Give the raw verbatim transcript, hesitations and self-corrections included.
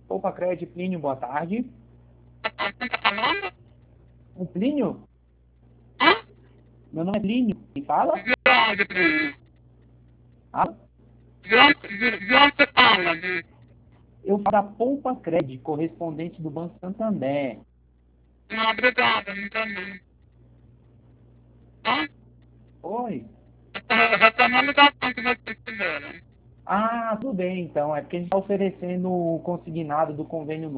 Opa, Cred, Plínio, boa tarde. Quem tá falando? O Plínio? Hã? Meu nome é Plínio. Quem fala? De onde, primo? Ah, De onde, de, de onde você fala? De... eu falo da Poupa Cred, correspondente do Banco Santander. Não, obrigada, não tô não. Hã? Oi? Eu tô retornando a ligação que vocês fizeram. Ah, tudo bem então. É porque a gente está oferecendo o consignado do convênio